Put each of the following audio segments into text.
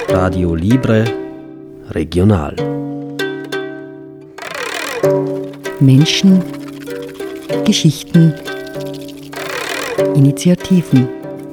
Radio Libre Regional. Menschen, Geschichten, Initiativen.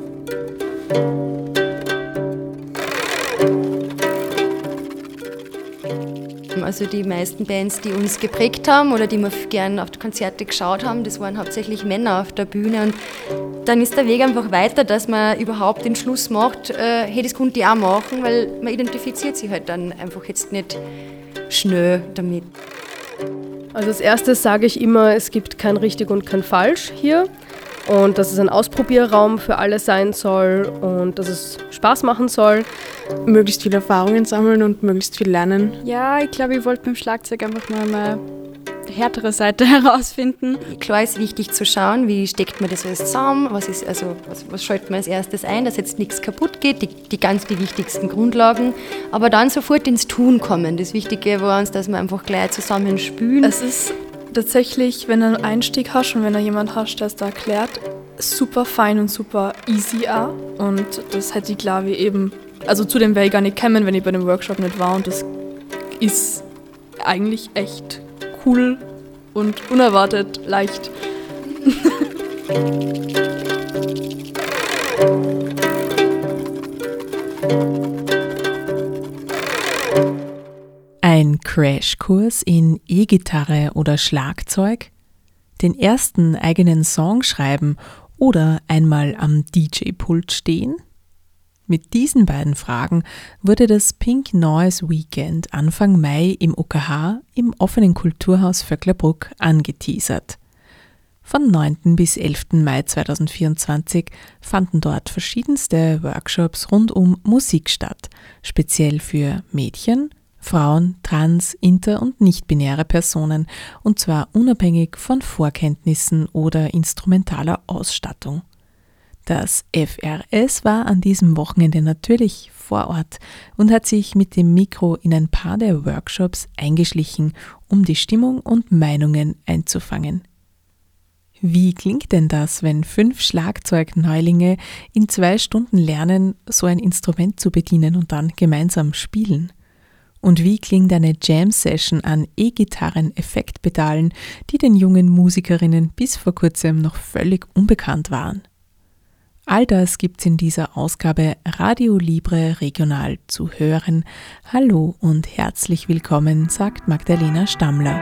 Also die meisten Bands, die uns geprägt haben oder die wir gern auf die Konzerte geschaut haben, das waren hauptsächlich Männer auf der Bühne. Und dann ist der Weg einfach weiter, dass man überhaupt den Schluss macht, hey, das konnte ich auch machen, weil man identifiziert sich halt dann einfach jetzt nicht schnell damit. Also als erstes sage ich immer, es gibt kein richtig und kein falsch hier und dass es ein Ausprobierraum für alle sein soll und dass es Spaß machen soll. Möglichst viele Erfahrungen sammeln und möglichst viel lernen. Ja, ich glaube, ich wollte beim Schlagzeug einfach mal eine härtere Seite herausfinden. Klar ist wichtig zu schauen, wie steckt man das alles zusammen, was schaltet man als erstes ein, dass jetzt nichts kaputt geht, die wichtigsten Grundlagen, aber dann sofort ins Tun kommen. Das Wichtige war uns, dass wir einfach gleich zusammen spielen. Es ist tatsächlich, wenn du einen Einstieg hast und wenn du jemanden hast, der es da erklärt, super fein und super easy auch. Und das hätte ich, glaube ich, eben, also zu dem wäre ich gar nicht gekommen, wenn ich bei dem Workshop nicht war, und das ist eigentlich echt cool und unerwartet leicht. Ein Crashkurs in E-Gitarre oder Schlagzeug? Den ersten eigenen Song schreiben oder einmal am DJ-Pult stehen? Mit diesen beiden Fragen wurde das Pink Noise Weekend Anfang Mai im OKH im offenen Kulturhaus Vöcklerbruck angeteasert. Von 9. bis 11. Mai 2024 fanden dort verschiedenste Workshops rund um Musik statt, speziell für Mädchen, Frauen, trans-, inter- und nicht-binäre Personen, und zwar unabhängig von Vorkenntnissen oder instrumentaler Ausstattung. Das FRS war an diesem Wochenende natürlich vor Ort und hat sich mit dem Mikro in ein paar der Workshops eingeschlichen, um die Stimmung und Meinungen einzufangen. Wie klingt denn das, wenn 5 Schlagzeugneulinge in 2 Stunden lernen, so ein Instrument zu bedienen und dann gemeinsam spielen? Und wie klingt eine Jam-Session an E-Gitarren-Effektpedalen, die den jungen Musikerinnen bis vor kurzem noch völlig unbekannt waren? All das gibt's in dieser Ausgabe Radio Libre Regional zu hören. Hallo und herzlich willkommen, sagt Magdalena Stammler.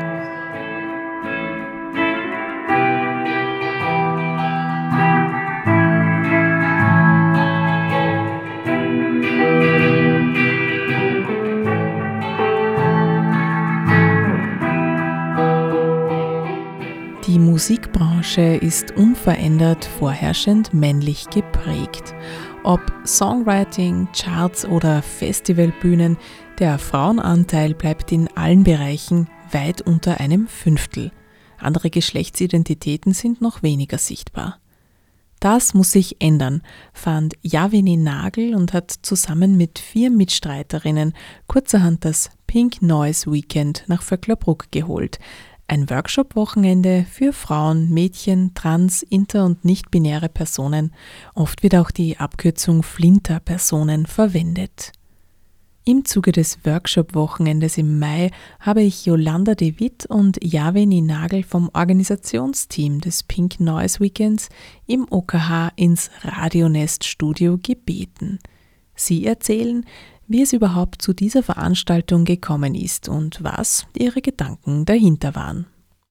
Die Musikbranche ist unverändert vorherrschend männlich geprägt. Ob Songwriting, Charts oder Festivalbühnen, der Frauenanteil bleibt in allen Bereichen weit unter einem Fünftel. Andere Geschlechtsidentitäten sind noch weniger sichtbar. Das muss sich ändern, fand Javini Nagel und hat zusammen mit 4 Mitstreiterinnen kurzerhand das Pink Noise Weekend nach Vöcklerbruck geholt. Ein Workshop-Wochenende für Frauen, Mädchen, trans-, inter- und nicht-binäre Personen. Oft wird auch die Abkürzung Flinter-Personen verwendet. Im Zuge des Workshop-Wochenendes im Mai habe ich Jolanda de Witt und Javini Nagel vom Organisationsteam des Pink Noise Weekends im OKH ins Radionest-Studio gebeten. Sie erzählen, wie es überhaupt zu dieser Veranstaltung gekommen ist und was ihre Gedanken dahinter waren.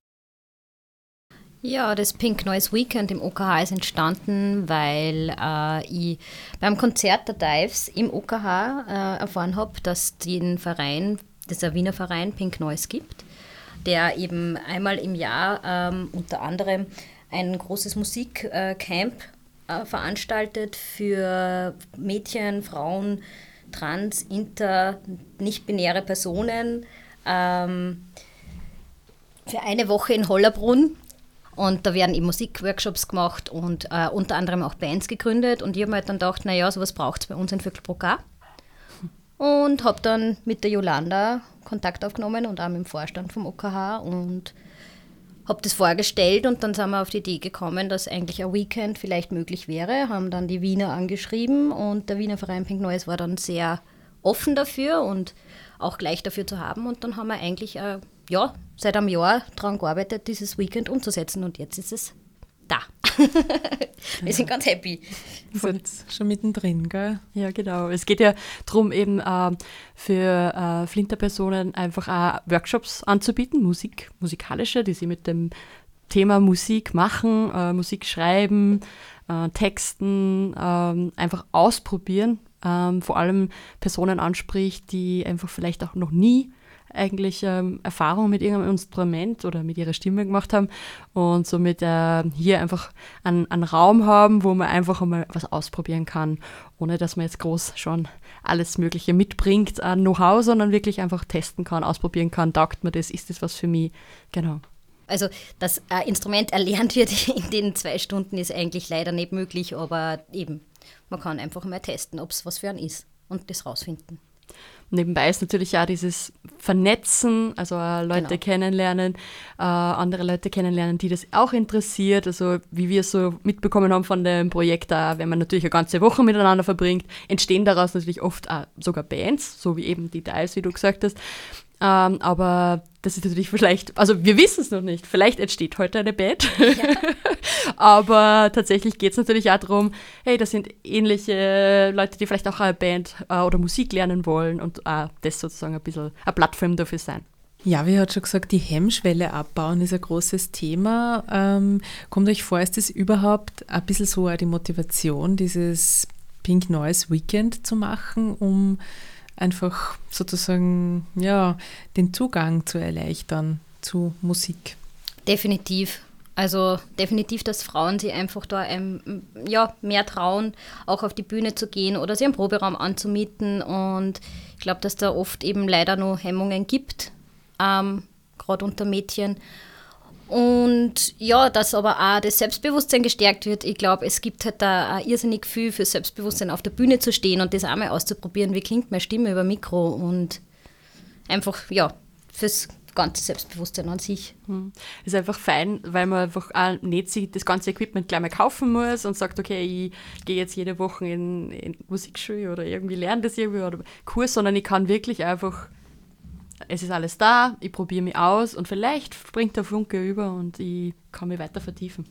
Ja, das Pink Noise Weekend im OKH ist entstanden, weil ich beim Konzert der Dives im OKH erfahren habe, dass den Verein, das ist ein Wiener Verein, Pink Noise gibt, der eben einmal im Jahr unter anderem ein großes Musikcamp veranstaltet für Mädchen, Frauen, trans-, inter-, nicht-binäre Personen für eine Woche in Hollerbrunn. Und da werden eben Musikworkshops gemacht und unter anderem auch Bands gegründet. Und ich habe mir halt dann gedacht, naja, sowas braucht es bei uns in Vöcklerbruck auch. Und habe dann mit der Jolanda Kontakt aufgenommen und auch mit dem Vorstand vom OKH und habe das vorgestellt, und dann sind wir auf die Idee gekommen, dass eigentlich ein Weekend vielleicht möglich wäre, haben dann die Wiener angeschrieben und der Wiener Verein Pink Noise war dann sehr offen dafür und auch gleich dafür zu haben. Und dann haben wir eigentlich seit einem Jahr daran gearbeitet, dieses Weekend umzusetzen. Und jetzt ist es da. Wir sind ganz happy. Ihr seid schon mittendrin, gell? Ja, genau. Es geht ja darum, eben für Flinterpersonen einfach auch Workshops anzubieten, musikalische, die sie mit dem Thema Musik machen, Musik schreiben, Texten, einfach ausprobieren. Vor allem Personen anspricht, die einfach vielleicht auch noch nie eigentlich Erfahrung mit irgendeinem Instrument oder mit ihrer Stimme gemacht haben und somit hier einfach einen Raum haben, wo man einfach einmal was ausprobieren kann, ohne dass man jetzt groß schon alles Mögliche mitbringt an Know-how, sondern wirklich einfach testen kann, ausprobieren kann, taugt mir das, ist das was für mich, genau. Also, dass ein Instrument erlernt wird in den 2 Stunden ist eigentlich leider nicht möglich, aber eben, man kann einfach mal testen, ob es was für einen ist und das rausfinden. Nebenbei ist natürlich auch dieses Vernetzen, also Leute kennenlernen, andere Leute kennenlernen, die das auch interessiert. Also wie wir es so mitbekommen haben von dem Projekt, wenn man natürlich eine ganze Woche miteinander verbringt, entstehen daraus natürlich oft auch sogar Bands, so wie eben die Dials, wie du gesagt hast. Aber das ist natürlich vielleicht, also wir wissen es noch nicht, vielleicht entsteht heute eine Band, aber tatsächlich geht es natürlich auch darum, hey, das sind ähnliche Leute, die vielleicht auch eine Band oder Musik lernen wollen und das sozusagen ein bisschen eine Plattform dafür sein. Ja, wie hat schon gesagt, die Hemmschwelle abbauen ist ein großes Thema. Kommt euch vor, ist das überhaupt ein bisschen so auch die Motivation, dieses Pink Noise Weekend zu machen, um einfach sozusagen den Zugang zu erleichtern zu Musik? Definitiv. Also definitiv, dass Frauen sich einfach da mehr trauen, auch auf die Bühne zu gehen oder sich einen Proberaum anzumieten. Und ich glaube, dass da oft eben leider noch Hemmungen gibt, gerade unter Mädchen. Und ja, dass aber auch das Selbstbewusstsein gestärkt wird. Ich glaube, es gibt halt da ein irrsinnig viel für Selbstbewusstsein, auf der Bühne zu stehen und das auch mal auszuprobieren, wie klingt meine Stimme über Mikro und einfach, fürs ganze Selbstbewusstsein an sich. Ist einfach fein, weil man einfach auch nicht sich das ganze Equipment gleich mal kaufen muss und sagt, okay, ich gehe jetzt jede Woche in Musikschule oder irgendwie lerne das irgendwie oder Kurs, sondern ich kann wirklich einfach, es ist alles da, ich probiere mich aus und vielleicht springt der Funke über und ich kann mich weiter vertiefen.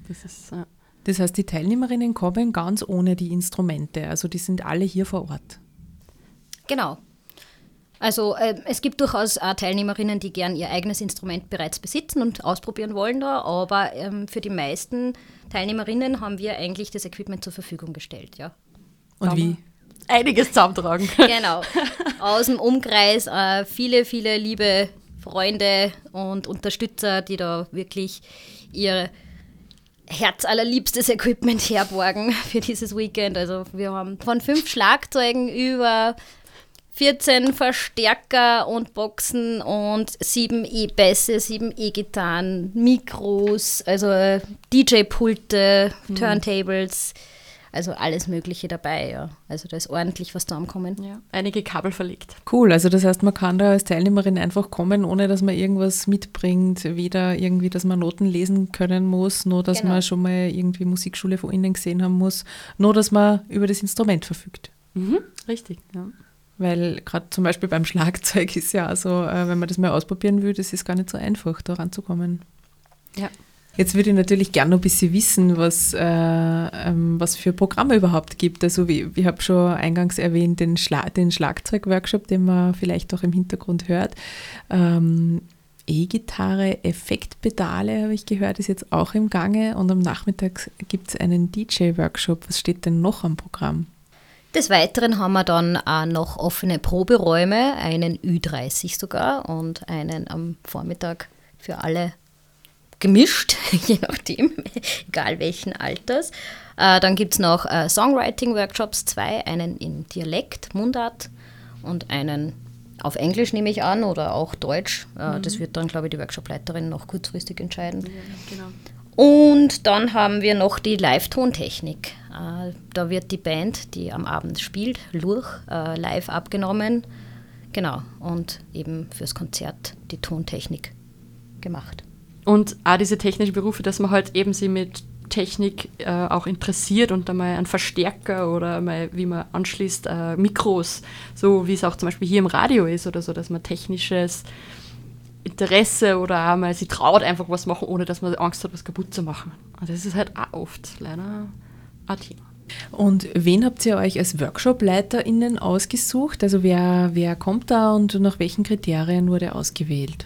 Das heißt, die Teilnehmerinnen kommen ganz ohne die Instrumente, also die sind alle hier vor Ort. Genau. Also es gibt durchaus auch Teilnehmerinnen, die gern ihr eigenes Instrument bereits besitzen und ausprobieren wollen da, aber für die meisten Teilnehmerinnen haben wir eigentlich das Equipment zur Verfügung gestellt, ja. Und wie? Einiges zusammentragen. Genau. Aus dem Umkreis viele, viele liebe Freunde und Unterstützer, die da wirklich ihr herzallerliebstes Equipment herborgen für dieses Weekend. Also wir haben von 5 Schlagzeugen über 14 Verstärker und Boxen und 7 E-Bässe, 7 E-Gitarren, Mikros, also DJ-Pulte, Turntables, also alles Mögliche dabei, ja. Also da ist ordentlich was zusammenkommen. Ja, einige Kabel verlegt. Cool, also das heißt, man kann da als Teilnehmerin einfach kommen, ohne dass man irgendwas mitbringt, weder irgendwie, dass man Noten lesen können muss, nur dass man schon mal irgendwie Musikschule von innen gesehen haben muss, nur dass man über das Instrument verfügt. Richtig, ja. Weil gerade zum Beispiel beim Schlagzeug ist ja so, wenn man das mal ausprobieren will, das ist gar nicht so einfach, da ranzukommen. Ja. Jetzt würde ich natürlich gerne noch ein bisschen wissen, was für Programme überhaupt gibt. Also ich habe schon eingangs erwähnt, den Schlagzeugworkshop, den man vielleicht auch im Hintergrund hört. E-Gitarre, Effektpedale, habe ich gehört, ist jetzt auch im Gange. Und am Nachmittag gibt es einen DJ-Workshop. Was steht denn noch am Programm? Des Weiteren haben wir dann auch noch offene Proberäume, einen Ü30 sogar und einen am Vormittag für alle gemischt, je nachdem, egal welchen Alters. Dann gibt es noch Songwriting-Workshops, 2, einen in Dialekt, Mundart und einen auf Englisch nehme ich an oder auch Deutsch. Das wird dann, glaube ich, die Workshopleiterin noch kurzfristig entscheiden. Ja, genau. Und dann haben wir noch die Live-Tontechnik. Da wird die Band, die am Abend spielt, Lurch, live abgenommen. Genau, und eben fürs Konzert die Tontechnik gemacht. Und auch diese technischen Berufe, dass man halt eben sie mit Tontechnik auch interessiert und einmal einen Verstärker oder mal, wie man anschließt, Mikros, so wie es auch zum Beispiel hier im Radio ist oder so, dass man technisches Interesse oder auch mal sie traut einfach was machen, ohne dass man Angst hat, was kaputt zu machen. Und das ist halt auch oft leider ein Thema. Und wen habt ihr euch als WorkshopleiterInnen ausgesucht? Also wer kommt da und nach welchen Kriterien wurde ausgewählt?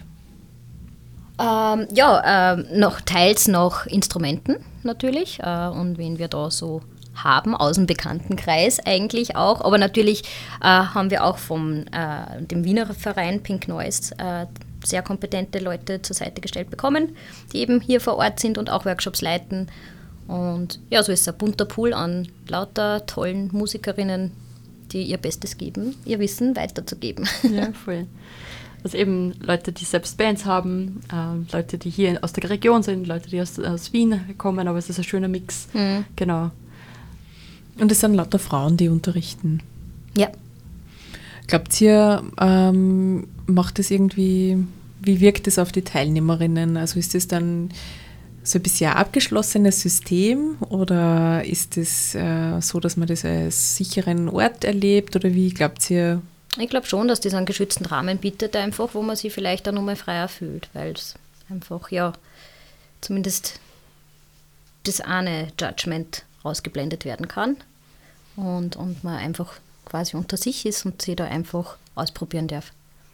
Noch teils nach Instrumenten natürlich und wen wir da so haben, aus dem Bekanntenkreis eigentlich auch. Aber natürlich haben wir auch vom dem Wiener Verein Pink Noise sehr kompetente Leute zur Seite gestellt bekommen, die eben hier vor Ort sind und auch Workshops leiten. Und ja, so ist es ein bunter Pool an lauter tollen Musikerinnen, die ihr Bestes geben, ihr Wissen weiterzugeben. Ja, voll. Also eben Leute, die selbst Bands haben, Leute, die hier aus der Region sind, Leute, die aus Wien kommen, aber es ist ein schöner Mix. Mhm. Genau. Und es sind lauter Frauen, die unterrichten. Ja. Glaubt ihr, macht es irgendwie, wie wirkt es auf die Teilnehmerinnen? Also ist es dann so ein bisher abgeschlossenes System oder ist es so, dass man das als sicheren Ort erlebt oder wie glaubt ihr? Ich glaube schon, dass das einen geschützten Rahmen bietet, einfach, wo man sich vielleicht auch nochmal freier fühlt, weil es einfach, ja, zumindest das eine Judgment ausgeblendet werden kann und man einfach quasi unter sich ist und sie da einfach ausprobieren darf.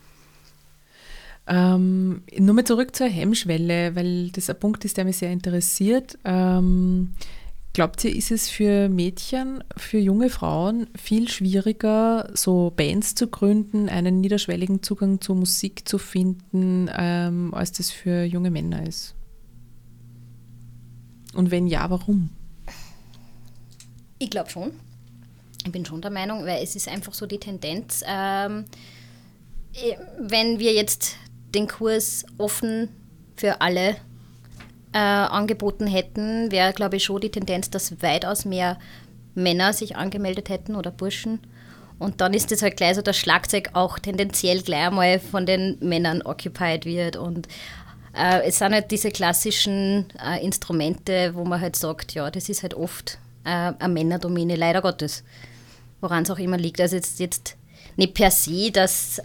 Nur mal zurück zur Hemmschwelle, weil das ein Punkt ist, der mich sehr interessiert. Glaubt ihr, ist es für Mädchen, für junge Frauen viel schwieriger, so Bands zu gründen, einen niederschwelligen Zugang zur Musik zu finden, als das für junge Männer ist? Und wenn ja, warum? Ich glaube schon. Ich bin schon der Meinung, weil es ist einfach so die Tendenz, wenn wir jetzt den Kurs offen für alle angeboten hätten, wäre, glaube ich, schon die Tendenz, dass weitaus mehr Männer sich angemeldet hätten oder Burschen. Und dann ist es halt gleich so, dass Schlagzeug auch tendenziell gleich einmal von den Männern occupied wird. Und es sind halt diese klassischen Instrumente, wo man halt sagt, ja, das ist halt oft eine Männerdomäne, leider Gottes. Woran es auch immer liegt. Also jetzt nicht per se, dass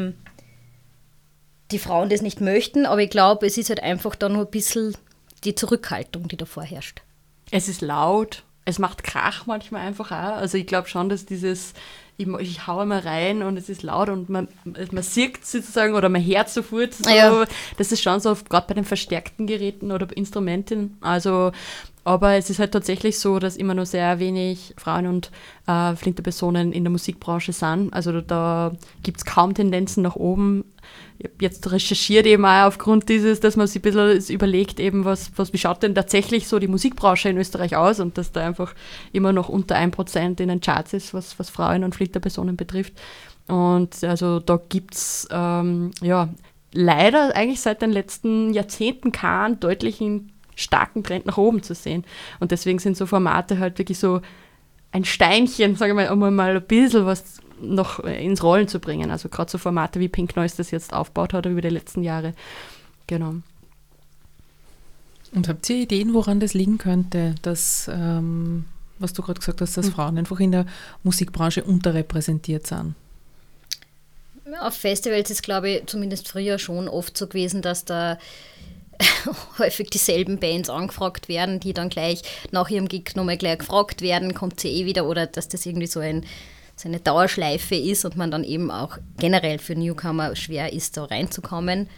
die Frauen das nicht möchten, aber ich glaube, es ist halt einfach da nur ein bisschen die Zurückhaltung, die da vorherrscht. Es ist laut, es macht Krach manchmal einfach auch. Also ich glaube schon, dass dieses, ich haue mal rein und es ist laut und man sieht sozusagen oder man hört sofort so, ja. Das ist schon so, gerade bei den verstärkten Geräten oder Instrumenten, also aber es ist halt tatsächlich so, dass immer nur sehr wenig Frauen und Flinterpersonen in der Musikbranche sind. Also da gibt es kaum Tendenzen nach oben. Ich habe jetzt recherchiert eben auch aufgrund dieses, dass man sich ein bisschen überlegt, eben wie schaut denn tatsächlich so die Musikbranche in Österreich aus und dass da einfach immer noch unter 1% in den Charts ist, was Frauen und Flinterpersonen betrifft. Und also da gibt es leider eigentlich seit den letzten Jahrzehnten keinen deutlichen starken Trend nach oben zu sehen. Und deswegen sind so Formate halt wirklich so ein Steinchen, sagen wir mal, um mal ein bisschen was noch ins Rollen zu bringen. Also gerade so Formate wie Pink Noise das jetzt aufgebaut hat über die letzten Jahre. Genau. Und habt ihr Ideen, woran das liegen könnte, dass, was du gerade gesagt hast, dass Frauen einfach in der Musikbranche unterrepräsentiert sind? Auf Festivals ist, glaube ich, zumindest früher schon oft so gewesen, dass da häufig dieselben Bands angefragt werden, die dann gleich nach ihrem Gig nochmal gleich gefragt werden, kommt sie wieder, oder dass das irgendwie so eine Dauerschleife ist und man dann eben auch generell für Newcomer schwer ist, da reinzukommen.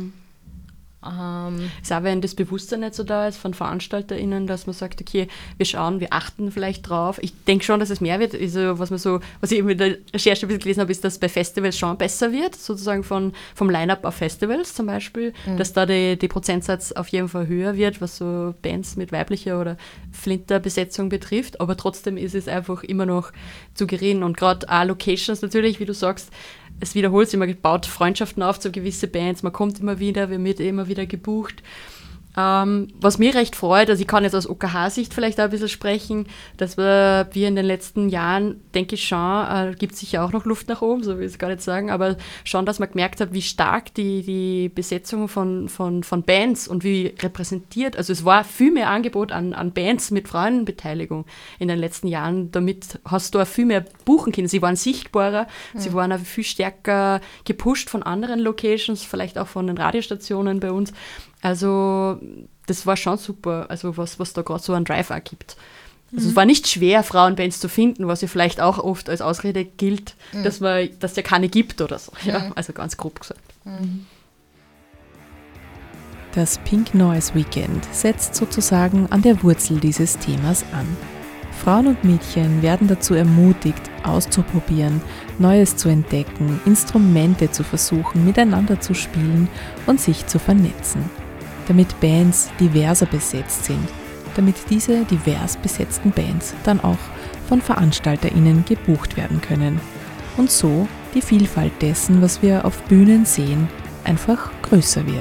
Ist auch, wenn das Bewusstsein nicht so da ist von VeranstalterInnen, dass man sagt, okay, wir achten vielleicht drauf. Ich denke schon, dass es mehr wird. Also, was ich eben in der Recherche ein bisschen gelesen habe, ist, dass bei Festivals schon besser wird, sozusagen vom Line-Up auf Festivals zum Beispiel, dass da der Prozentsatz auf jeden Fall höher wird, was so Bands mit weiblicher oder Flinterbesetzung betrifft. Aber trotzdem ist es einfach immer noch zu gering. Und gerade auch Locations natürlich, wie du sagst, es wiederholt sich, man baut Freundschaften auf zu gewissen Bands, man kommt immer wieder, wird immer wieder gebucht. Was mich recht freut, also ich kann jetzt aus OKH-Sicht vielleicht auch ein bisschen sprechen, dass wir in den letzten Jahren, denke ich schon, gibt es sicher auch noch Luft nach oben, so will ich es gar nicht sagen, aber schon, dass man gemerkt hat, wie stark die Besetzung von Bands und wie repräsentiert, also es war viel mehr Angebot an Bands mit Frauenbeteiligung in den letzten Jahren, damit hast du auch viel mehr buchen können. Sie waren sichtbarer, sie waren auch viel stärker gepusht von anderen Locations, vielleicht auch von den Radiostationen bei uns. Also das war schon super, also was da gerade so einen Drive auch gibt. Also es war nicht schwer, Frauenbands zu finden, was ja vielleicht auch oft als Ausrede gilt, dass es ja keine gibt oder so. Ja, also ganz grob gesagt. Das Pink Noise Weekend setzt sozusagen an der Wurzel dieses Themas an. Frauen und Mädchen werden dazu ermutigt, auszuprobieren, Neues zu entdecken, Instrumente zu versuchen, miteinander zu spielen und sich zu vernetzen. Damit Bands diverser besetzt sind, damit diese divers besetzten Bands dann auch von VeranstalterInnen gebucht werden können und so die Vielfalt dessen, was wir auf Bühnen sehen, einfach größer wird.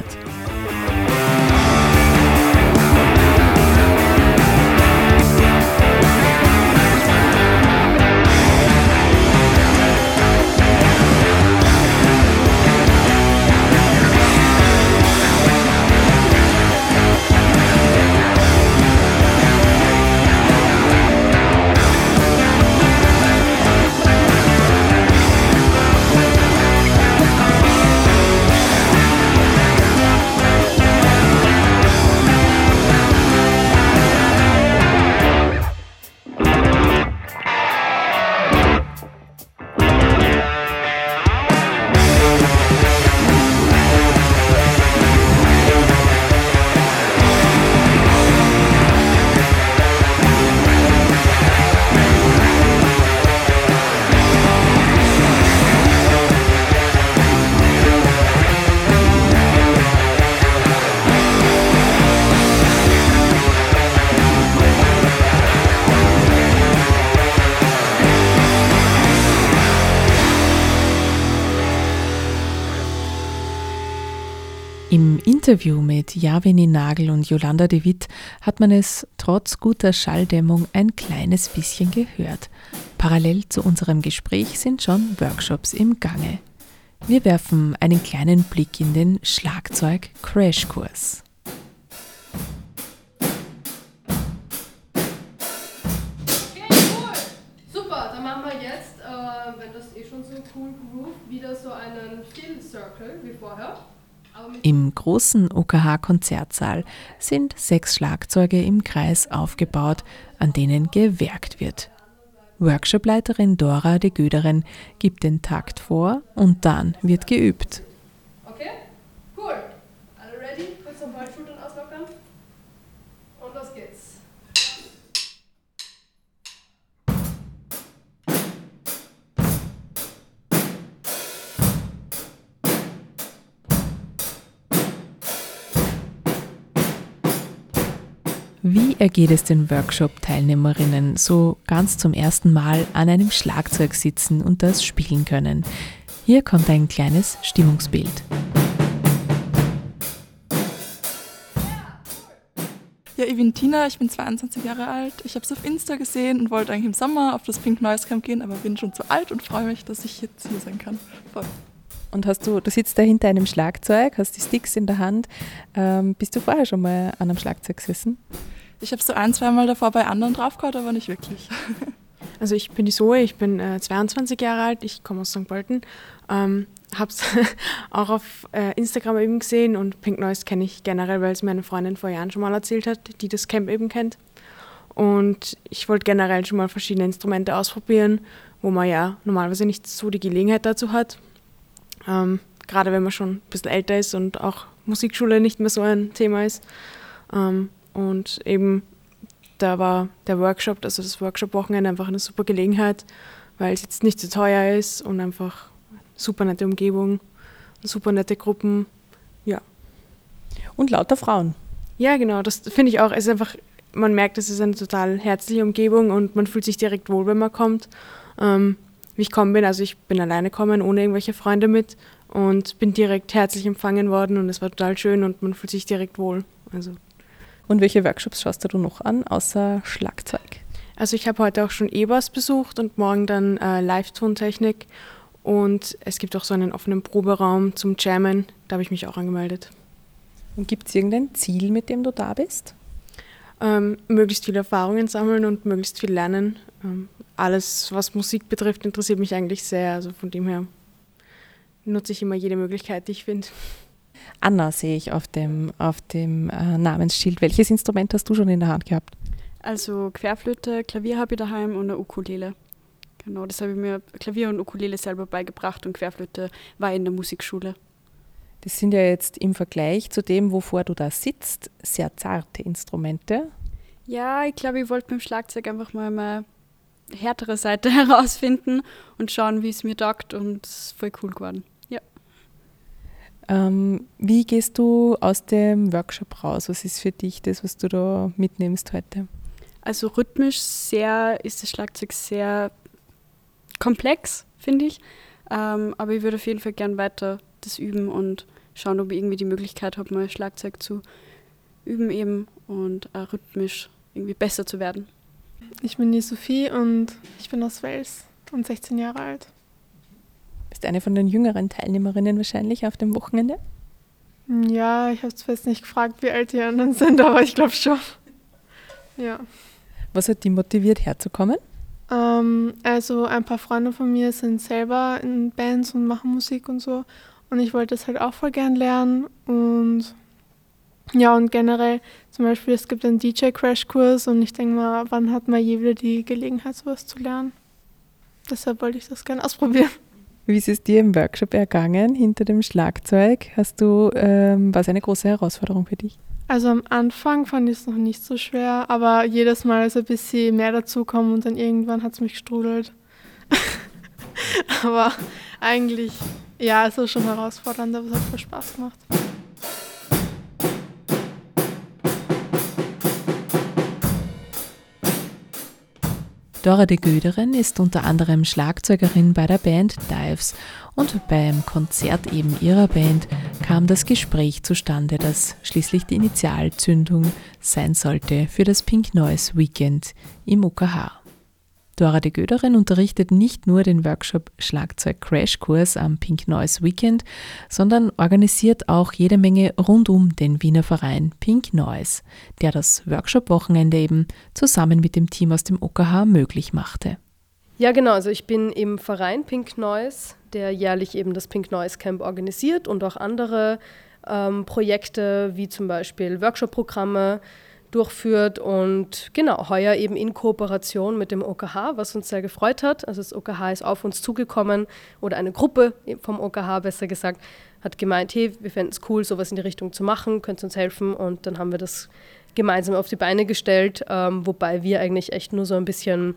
Im Interview mit Javeni Nagel und Yolanda de Witt hat man es trotz guter Schalldämmung ein kleines bisschen gehört. Parallel zu unserem Gespräch sind schon Workshops im Gange. Wir werfen einen kleinen Blick in den Schlagzeug-Crashkurs. Super, dann machen wir jetzt, wenn das schon so cool groovt, wieder so einen Fill Circle wie vorher. Im großen OKH-Konzertsaal sind 6 Schlagzeuge im Kreis aufgebaut, an denen gewerkt wird. Workshopleiterin Dora de Göderen gibt den Takt vor und dann wird geübt. Okay, cool. Alle ready? Kurz am Ballschultern auslockern. Und los geht's. Wie ergeht es den Workshop-Teilnehmerinnen, so ganz zum ersten Mal an einem Schlagzeug sitzen und das spielen können? Hier kommt ein kleines Stimmungsbild. Ja, ich bin Tina, ich bin 22 Jahre alt. Ich habe es auf Insta gesehen und wollte eigentlich im Sommer auf das Pink Noise Camp gehen, aber bin schon zu alt und freue mich, dass ich jetzt hier sein kann. Voll. Und du sitzt da hinter einem Schlagzeug, hast die Sticks in der Hand. Bist du vorher schon mal an einem Schlagzeug gesessen? Ich habe so 1-2 Mal davor bei anderen draufgehauen, aber nicht wirklich. Also ich bin die Zoe, ich bin 22 Jahre alt, ich komme aus St. Pölten. Habe es auch auf Instagram eben gesehen und Pink Noise kenne ich generell, weil es mir eine Freundin vor Jahren schon mal erzählt hat, die das Camp eben kennt. Und ich wollte generell schon mal verschiedene Instrumente ausprobieren, wo man ja normalerweise nicht so die Gelegenheit dazu hat. Gerade wenn man schon ein bisschen älter ist und auch Musikschule nicht mehr so ein Thema ist. Und eben da war der Workshop, also das Workshop-Wochenende einfach eine super Gelegenheit, weil es jetzt nicht so teuer ist und einfach super nette Umgebung, super nette Gruppen, ja. Und lauter Frauen. Ja, genau, das finde ich auch. Es ist einfach, man merkt, es ist eine total herzliche Umgebung und man fühlt sich direkt wohl, wenn man kommt. Wie ich gekommen bin, also ich bin alleine gekommen, ohne irgendwelche Freunde mit und bin direkt herzlich empfangen worden und es war total schön und man fühlt sich direkt wohl. Also. Und welche Workshops schaust du noch an, außer Schlagzeug? Also ich habe heute auch schon E-Bass besucht und morgen dann Live-Tontechnik. Und es gibt auch so einen offenen Proberaum zum Jammen, da habe ich mich auch angemeldet. Und gibt es irgendein Ziel, mit dem du da bist? Möglichst viele Erfahrungen sammeln und möglichst viel lernen. Alles, was Musik betrifft, interessiert mich eigentlich sehr. Also von dem her nutze ich immer jede Möglichkeit, die ich finde. Anna sehe ich auf dem Namensschild. Welches Instrument hast du schon in der Hand gehabt? Also Querflöte, Klavier habe ich daheim und eine Ukulele. Genau, das habe ich mir Klavier und Ukulele selber beigebracht und Querflöte war in der Musikschule. Das sind ja jetzt im Vergleich zu dem, wovor du da sitzt, sehr zarte Instrumente. Ja, ich glaube, ich wollte beim Schlagzeug einfach mal meine härtere Seite herausfinden und schauen, wie es mir taugt, und es ist voll cool geworden. Ja. Wie gehst du aus dem Workshop raus? Was ist für dich das, was du da mitnimmst heute? Also rhythmisch ist das Schlagzeug sehr komplex, finde ich. Aber ich würde auf jeden Fall gern weiter das üben und schauen, ob ich irgendwie die Möglichkeit habe, mal Schlagzeug zu üben eben und rhythmisch irgendwie besser zu werden. Ich bin die Sophie und ich bin aus Wels und 16 Jahre alt. Bist eine von den jüngeren Teilnehmerinnen wahrscheinlich auf dem Wochenende? Ja, ich habe zwar jetzt nicht gefragt, wie alt die anderen sind, aber ich glaube schon. Ja. Was hat die motiviert, herzukommen? Also ein paar Freunde von mir sind selber in Bands und machen Musik und so. Und ich wollte das halt auch voll gern lernen. Und ja, und generell zum Beispiel, es gibt einen DJ-Crash-Kurs und ich denke mal, wann hat man je wieder die Gelegenheit, sowas zu lernen? Deshalb wollte ich das gerne ausprobieren. Wie ist es dir im Workshop ergangen hinter dem Schlagzeug? War es eine große Herausforderung für dich? Also am Anfang fand ich es noch nicht so schwer, aber jedes Mal ist ein bisschen mehr dazukommen und dann irgendwann hat es mich gestrudelt. Aber eigentlich, ja, es ist schon herausfordernd, aber es hat voll Spaß gemacht. Dora de Göderen ist unter anderem Schlagzeugerin bei der Band Dives und beim Konzert eben ihrer Band kam das Gespräch zustande, das schließlich die Initialzündung sein sollte für das Pink Noise Weekend im OKH. Dora de Göderen unterrichtet nicht nur den Workshop Schlagzeug-Crashkurs am Pink Noise Weekend, sondern organisiert auch jede Menge rund um den Wiener Verein Pink Noise, der das Workshop-Wochenende eben zusammen mit dem Team aus dem OKH möglich machte. Ja, genau. Also ich bin im Verein Pink Noise, der jährlich eben das Pink Noise Camp organisiert und auch andere Projekte wie zum Beispiel Workshop-Programme durchführt und genau, heuer eben in Kooperation mit dem OKH, was uns sehr gefreut hat. Also das OKH ist auf uns zugekommen oder eine Gruppe vom OKH besser gesagt, hat gemeint, hey, wir fänden es cool, sowas in die Richtung zu machen, könnt ihr uns helfen? Und dann haben wir das gemeinsam auf die Beine gestellt, wobei wir eigentlich echt nur so ein bisschen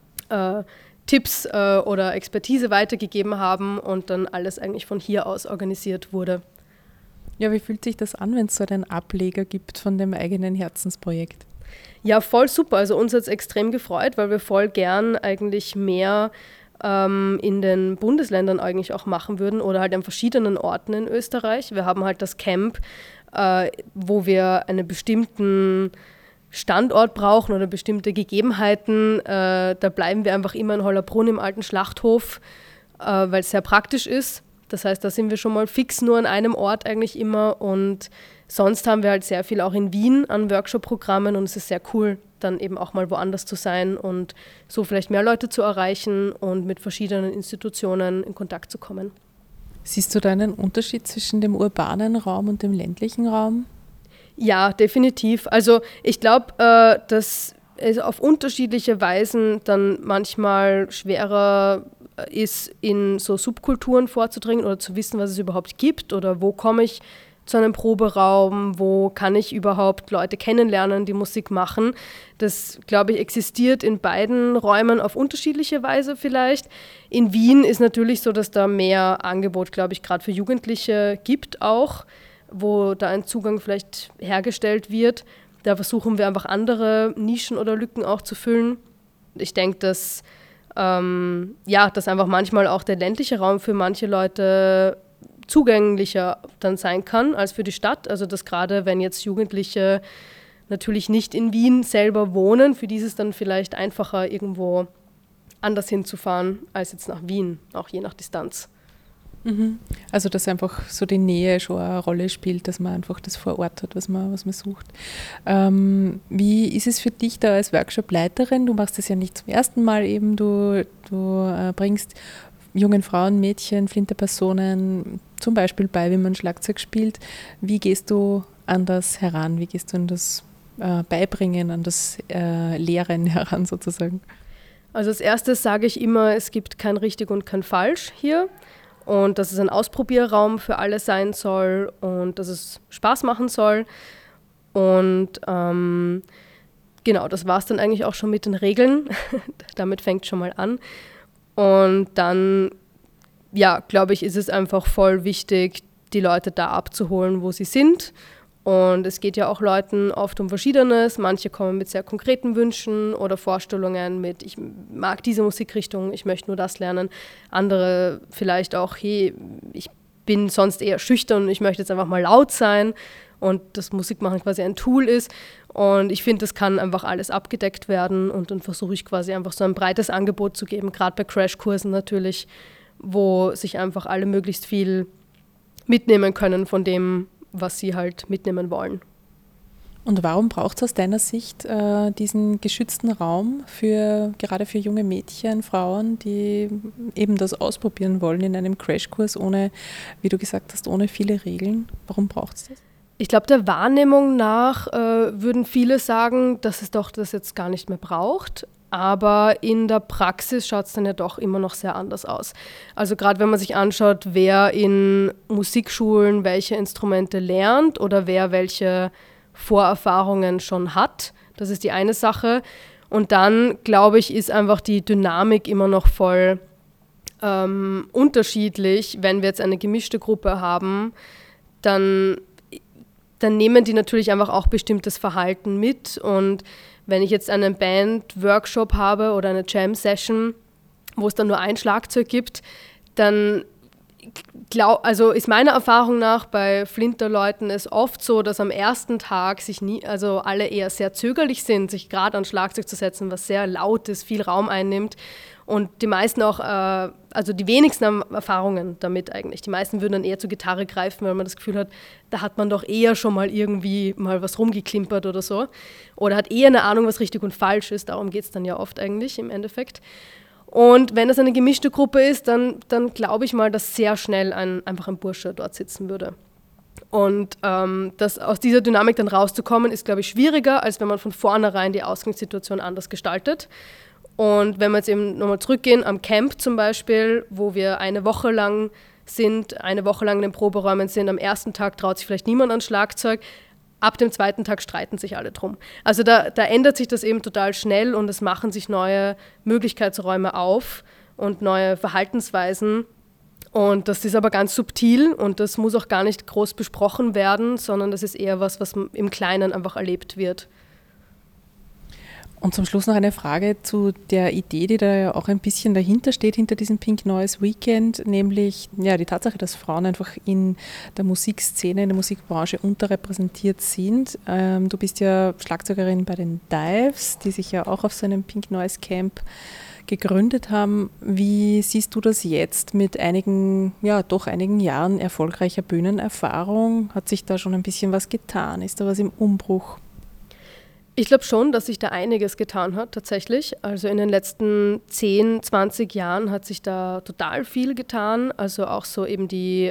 Tipps oder Expertise weitergegeben haben und dann alles eigentlich von hier aus organisiert wurde. Ja, wie fühlt sich das an, wenn es so einen Ableger gibt von dem eigenen Herzensprojekt? Ja, voll super. Also uns hat es extrem gefreut, weil wir voll gern eigentlich mehr in den Bundesländern eigentlich auch machen würden oder halt an verschiedenen Orten in Österreich. Wir haben halt das Camp, wo wir einen bestimmten Standort brauchen oder bestimmte Gegebenheiten. Da bleiben wir einfach immer in Hollerbrunn im alten Schlachthof, weil es sehr praktisch ist. Das heißt, da sind wir schon mal fix nur an einem Ort eigentlich immer und sonst haben wir halt sehr viel auch in Wien an Workshop-Programmen und es ist sehr cool, dann eben auch mal woanders zu sein und so vielleicht mehr Leute zu erreichen und mit verschiedenen Institutionen in Kontakt zu kommen. Siehst du da einen Unterschied zwischen dem urbanen Raum und dem ländlichen Raum? Ja, definitiv. Also ich glaube, dass es auf unterschiedliche Weisen dann manchmal schwerer ist, in so Subkulturen vorzudringen oder zu wissen, was es überhaupt gibt oder wo komme ich zu einem Proberaum, wo kann ich überhaupt Leute kennenlernen, die Musik machen. Das, glaube ich, existiert in beiden Räumen auf unterschiedliche Weise vielleicht. In Wien ist natürlich so, dass da mehr Angebot, glaube ich, gerade für Jugendliche gibt auch, wo da ein Zugang vielleicht hergestellt wird. Da versuchen wir einfach andere Nischen oder Lücken auch zu füllen. Ich denke, dass einfach manchmal auch der ländliche Raum für manche Leute zugänglicher dann sein kann als für die Stadt. Also dass gerade wenn jetzt Jugendliche natürlich nicht in Wien selber wohnen, für die ist es dann vielleicht einfacher, irgendwo anders hinzufahren als jetzt nach Wien, auch je nach Distanz. Also dass einfach so die Nähe schon eine Rolle spielt, dass man einfach das vor Ort hat, was man sucht. Wie ist es für dich da als Workshop-Leiterin? Du machst das ja nicht zum ersten Mal eben, du bringst jungen Frauen, Mädchen, Flinterpersonen zum Beispiel bei, wie man Schlagzeug spielt. Wie gehst du an das heran? Wie gehst du an das Beibringen, an das Lehren heran sozusagen? Also als erstes sage ich immer, es gibt kein richtig und kein falsch hier. Und dass es ein Ausprobierraum für alle sein soll und dass es Spaß machen soll. Und genau, das war es dann eigentlich auch schon mit den Regeln. Damit fängt schon mal an. Und dann, ja, glaube ich, ist es einfach voll wichtig, die Leute da abzuholen, wo sie sind. Und es geht ja auch Leuten oft um Verschiedenes. Manche kommen mit sehr konkreten Wünschen oder Vorstellungen mit, ich mag diese Musikrichtung, ich möchte nur das lernen. Andere vielleicht auch, hey, ich bin sonst eher schüchtern und ich möchte jetzt einfach mal laut sein und das Musikmachen quasi ein Tool ist. Und ich finde, das kann einfach alles abgedeckt werden und dann versuche ich quasi einfach so ein breites Angebot zu geben, gerade bei Crashkursen natürlich, wo sich einfach alle möglichst viel mitnehmen können von dem, was sie halt mitnehmen wollen. Und warum braucht es aus deiner Sicht diesen geschützten Raum gerade für junge Mädchen, Frauen, die eben das ausprobieren wollen in einem Crashkurs ohne, wie du gesagt hast, ohne viele Regeln? Warum braucht es das? Ich glaube, der Wahrnehmung nach würden viele sagen, dass es doch das jetzt gar nicht mehr braucht. Aber in der Praxis schaut es dann ja doch immer noch sehr anders aus. Also gerade wenn man sich anschaut, wer in Musikschulen welche Instrumente lernt oder wer welche Vorerfahrungen schon hat, das ist die eine Sache. Und dann, glaube ich, ist einfach die Dynamik immer noch voll unterschiedlich. Wenn wir jetzt eine gemischte Gruppe haben, dann nehmen die natürlich einfach auch bestimmtes Verhalten mit. Und wenn ich jetzt einen Band-Workshop habe oder eine Jam-Session, wo es dann nur ein Schlagzeug gibt, dann also ist meiner Erfahrung nach bei Flinterleuten es oft so, dass am ersten Tag also alle eher sehr zögerlich sind, sich gerade an Schlagzeug zu setzen, was sehr laut ist, viel Raum einnimmt. Und die meisten auch, also die wenigsten haben Erfahrungen damit eigentlich. Die meisten würden dann eher zur Gitarre greifen, weil man das Gefühl hat, da hat man doch eher schon mal irgendwie mal was rumgeklimpert oder so. Oder hat eher eine Ahnung, was richtig und falsch ist. Darum geht es dann ja oft eigentlich im Endeffekt. Und wenn es eine gemischte Gruppe ist, dann glaube ich mal, dass sehr schnell einfach ein Bursche dort sitzen würde. Und das aus dieser Dynamik dann rauszukommen, ist, glaube ich, schwieriger, als wenn man von vornherein die Ausgangssituation anders gestaltet. Und wenn wir jetzt eben nochmal zurückgehen, am Camp zum Beispiel, wo wir eine Woche lang in den Proberäumen sind, am ersten Tag traut sich vielleicht niemand ans Schlagzeug, ab dem zweiten Tag streiten sich alle drum. Also da ändert sich das eben total schnell und es machen sich neue Möglichkeitsräume auf und neue Verhaltensweisen. Und das ist aber ganz subtil und das muss auch gar nicht groß besprochen werden, sondern das ist eher was im Kleinen einfach erlebt wird. Und zum Schluss noch eine Frage zu der Idee, die da ja auch ein bisschen dahinter steht, hinter diesem Pink Noise Weekend, nämlich ja, die Tatsache, dass Frauen einfach in der Musikszene, in der Musikbranche unterrepräsentiert sind. Du bist ja Schlagzeugerin bei den Dives, die sich ja auch auf so einem Pink Noise Camp gegründet haben. Wie siehst du das jetzt mit einigen Jahren erfolgreicher Bühnenerfahrung? Hat sich da schon ein bisschen was getan? Ist da was im Umbruch? Ich glaube schon, dass sich da einiges getan hat, tatsächlich. Also in den letzten 10, 20 Jahren hat sich da total viel getan. Also auch so eben die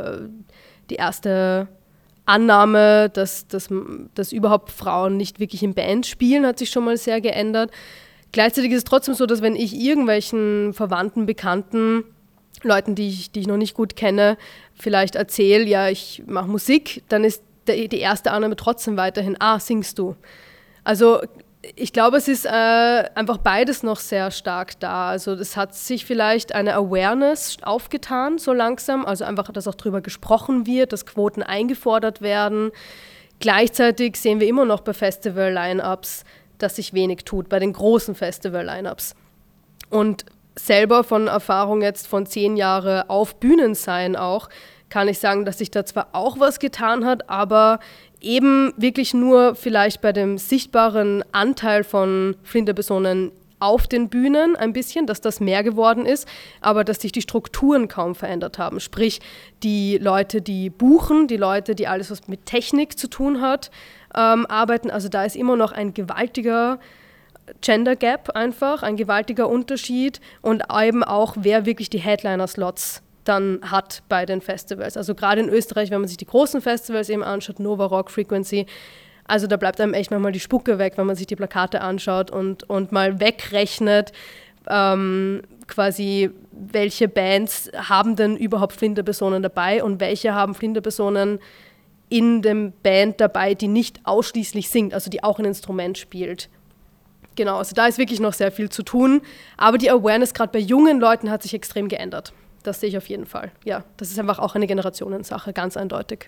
erste Annahme, dass überhaupt Frauen nicht wirklich in Bands spielen, hat sich schon mal sehr geändert. Gleichzeitig ist es trotzdem so, dass wenn ich irgendwelchen Verwandten, Bekannten, Leuten, die ich noch nicht gut kenne, vielleicht erzähle, ja, ich mache Musik, dann ist die erste Annahme trotzdem weiterhin, singst du? Also ich glaube, es ist einfach beides noch sehr stark da. Also es hat sich vielleicht eine Awareness aufgetan, so langsam. Also einfach, dass auch darüber gesprochen wird, dass Quoten eingefordert werden. Gleichzeitig sehen wir immer noch bei Festival-Line-Ups, dass sich wenig tut, bei den großen Festival-Line-Ups. Und selber von Erfahrung jetzt von 10 Jahren auf Bühnen sein auch, kann ich sagen, dass sich da zwar auch was getan hat, aber eben wirklich nur vielleicht bei dem sichtbaren Anteil von Flinterpersonen auf den Bühnen ein bisschen, dass das mehr geworden ist, aber dass sich die Strukturen kaum verändert haben. Sprich, die Leute, die buchen, die Leute, die alles, was mit Technik zu tun hat, arbeiten. Also da ist immer noch ein gewaltiger Gender Gap einfach, ein gewaltiger Unterschied und eben auch, wer wirklich die Headliner-Slots dann hat bei den Festivals. Also gerade in Österreich, wenn man sich die großen Festivals eben anschaut, Nova, Rock, Frequency, also da bleibt einem echt manchmal die Spucke weg, wenn man sich die Plakate anschaut und mal wegrechnet, quasi welche Bands haben denn überhaupt Flinterpersonen dabei und welche haben Flinterpersonen in dem Band dabei, die nicht ausschließlich singt, also die auch ein Instrument spielt. Genau, also da ist wirklich noch sehr viel zu tun, aber die Awareness gerade bei jungen Leuten hat sich extrem geändert. Das sehe ich auf jeden Fall. Ja, das ist einfach auch eine Generationensache, ganz eindeutig.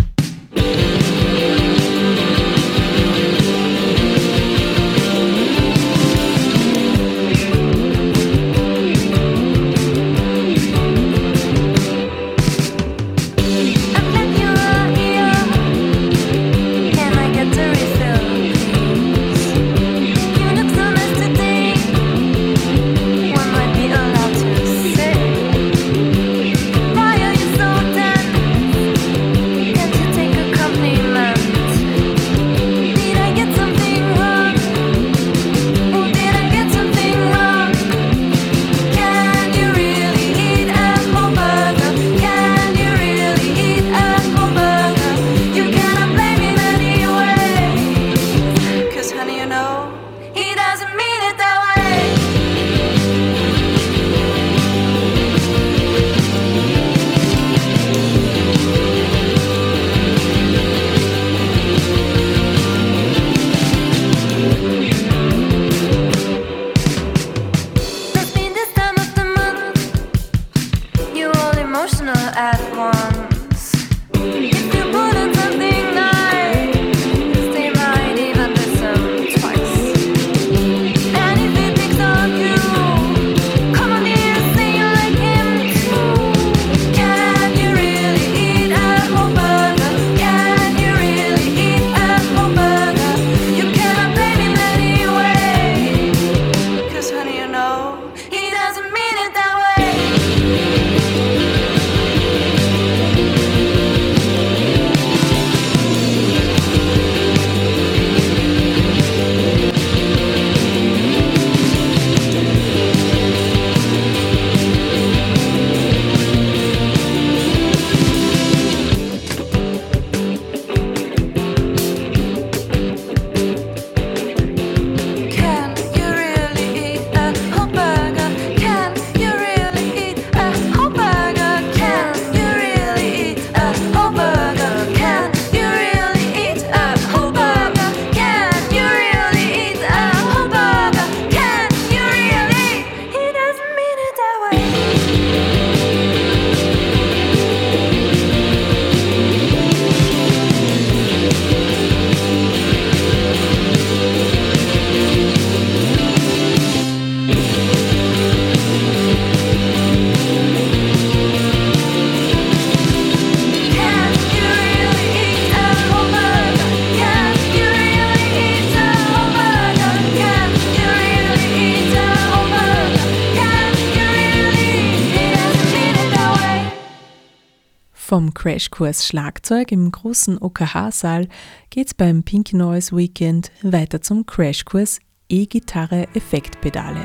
Vom Crashkurs Schlagzeug im großen OKH-Saal geht's beim Pink Noise Weekend weiter zum Crashkurs E-Gitarre Effektpedale.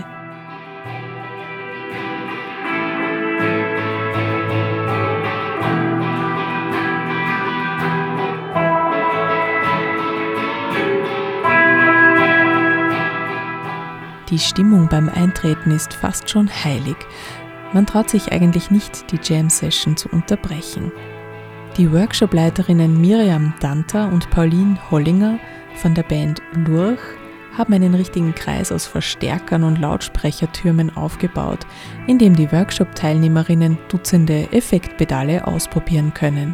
Die Stimmung beim Eintreten ist fast schon heilig. Man traut sich eigentlich nicht, die Jam-Session zu unterbrechen. Die Workshop-Leiterinnen Miriam Danter und Pauline Hollinger von der Band Lurch haben einen richtigen Kreis aus Verstärkern und Lautsprechertürmen aufgebaut, in dem die Workshop-Teilnehmerinnen Dutzende Effektpedale ausprobieren können.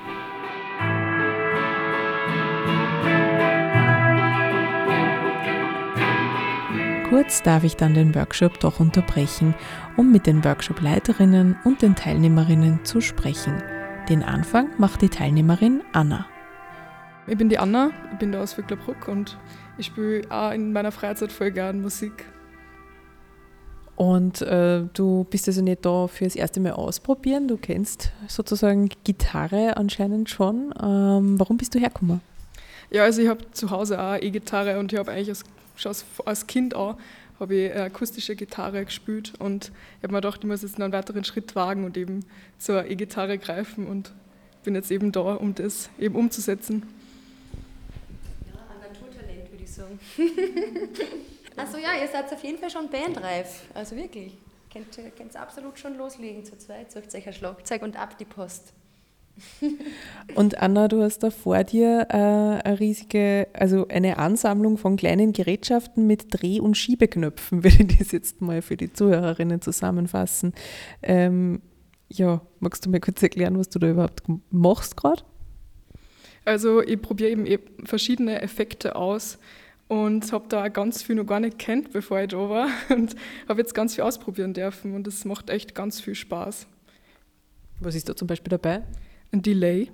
Kurz darf ich dann den Workshop doch unterbrechen, um mit den Workshop-Leiterinnen und den Teilnehmerinnen zu sprechen. Den Anfang macht die Teilnehmerin Anna. Ich bin die Anna, ich bin da aus Vöcklerbruck und ich spiele auch in meiner Freizeit voll gern Musik. Und du bist also nicht da fürs erste Mal ausprobieren, du kennst sozusagen Gitarre anscheinend schon. Warum bist du hergekommen? Ja, also ich habe zu Hause auch E-Gitarre und ich habe eigentlich schon als Kind auch habe ich akustische Gitarre gespielt und ich habe mir gedacht, ich muss jetzt noch einen weiteren Schritt wagen und eben zur E-Gitarre greifen und bin jetzt eben da, um das eben umzusetzen. Ja, ein Naturtalent, würde ich sagen. Also ja, ihr seid auf jeden Fall schon bandreif, also wirklich. Könnt absolut schon loslegen zu zweit, sucht euch ein Schlagzeug und ab die Post. Und Anna, du hast da vor dir eine Ansammlung von kleinen Gerätschaften mit Dreh- und Schiebeknöpfen, würde ich das jetzt mal für die Zuhörerinnen zusammenfassen. Magst du mir kurz erklären, was du da überhaupt machst gerade? Also ich probiere eben verschiedene Effekte aus und habe da auch ganz viel noch gar nicht kennt, bevor ich da war und habe jetzt ganz viel ausprobieren dürfen und es macht echt ganz viel Spaß. Was ist da zum Beispiel dabei? Ein Delay.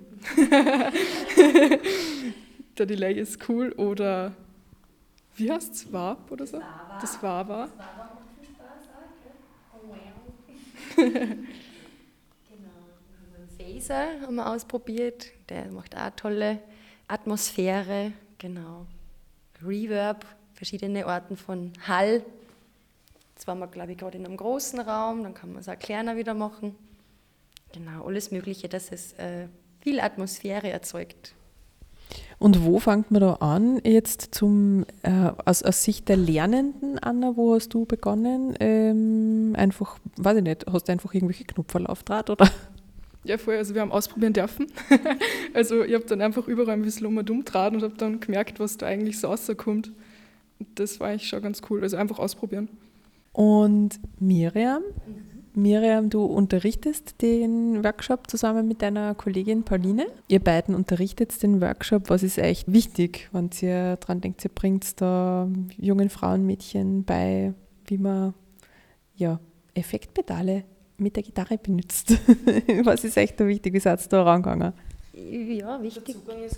Der Delay ist cool oder wie heißt es? Warp oder so? Das Wawa. Das Wawa macht viel Spaß auch, gell? Oh, wow. Genau. Einen Phaser haben wir ausprobiert, der macht auch tolle Atmosphäre, genau. Reverb, verschiedene Arten von Hall. Jetzt waren wir, glaube ich, gerade in einem großen Raum, dann kann man es auch kleiner wieder machen. Genau, alles Mögliche, dass es viel Atmosphäre erzeugt. Und wo fängt man da an, jetzt aus Sicht der Lernenden, Anna, wo hast du begonnen? Einfach, weiß ich nicht, hast du einfach irgendwelche Knopferl aufdraht, oder? Ja, voll, also wir haben ausprobieren dürfen. Also ich habe dann einfach überall ein bisschen umdraht und habe dann gemerkt, was da eigentlich so rauskommt. Und das war eigentlich schon ganz cool, also einfach ausprobieren. Und Miriam? Miriam, du unterrichtest den Workshop zusammen mit deiner Kollegin Pauline. Ihr beiden unterrichtet den Workshop. Was ist echt wichtig, wenn ihr dran denkt, ihr bringt da jungen Frauen, Mädchen bei, wie man Effektpedale mit der Gitarre benutzt? Was ist echt da wichtig? Wie seid ihr da rangegangen? Ja, wichtig.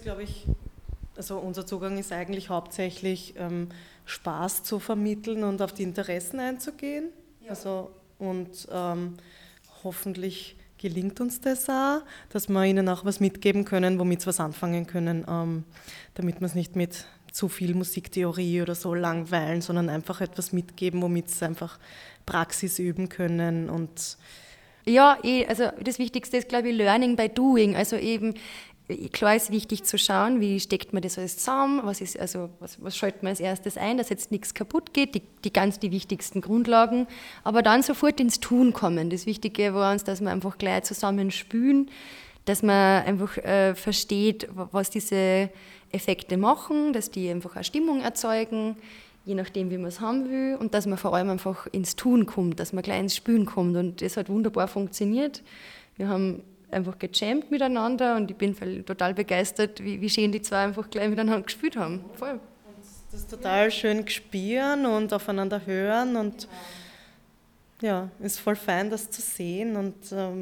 Unser Zugang ist eigentlich hauptsächlich Spaß zu vermitteln und auf die Interessen einzugehen. Ja. Und hoffentlich gelingt uns das auch, dass wir ihnen auch was mitgeben können, womit sie was anfangen können, damit wir es nicht mit zu viel Musiktheorie oder so langweilen, sondern einfach etwas mitgeben, womit sie einfach Praxis üben können. Und ja, also das Wichtigste ist, glaube ich, Learning by Doing. Also eben, klar ist wichtig zu schauen, wie steckt man das alles zusammen, was schaltet man als erstes ein, dass jetzt nichts kaputt geht, die wichtigsten Grundlagen, aber dann sofort ins Tun kommen. Das Wichtige war uns, dass wir einfach gleich zusammen spielen, dass man einfach versteht, was diese Effekte machen, dass die einfach eine Stimmung erzeugen, je nachdem, wie man es haben will, und dass man vor allem einfach ins Tun kommt, dass man gleich ins Spielen kommt, und das hat wunderbar funktioniert. Wir haben einfach gejammt miteinander und ich bin total begeistert, wie schön die zwei einfach gleich miteinander gespielt haben. Voll. Und das ist total schön gespielt und aufeinander hören und ja, ist voll fein, das zu sehen und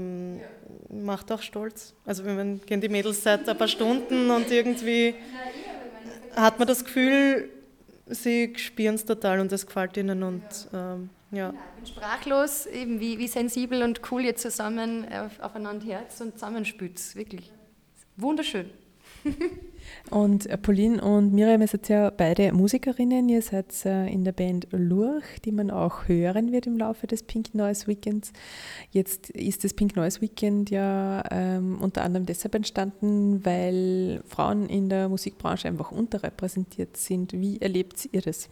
macht auch stolz. Also wir gehen die Mädels seit ein paar Stunden und irgendwie hat man das Gefühl, sie spüren es total und es gefällt ihnen und ja. Ich bin sprachlos, eben wie sensibel und cool ihr zusammen aufeinander herzt und zusammenspielt. Wirklich wunderschön. Und Pauline und Miriam, ihr seid ja beide Musikerinnen. Ihr seid in der Band Lurch, die man auch hören wird im Laufe des Pink Noise Weekends. Jetzt ist das Pink Noise Weekend ja unter anderem deshalb entstanden, weil Frauen in der Musikbranche einfach unterrepräsentiert sind. Wie erlebt ihr das?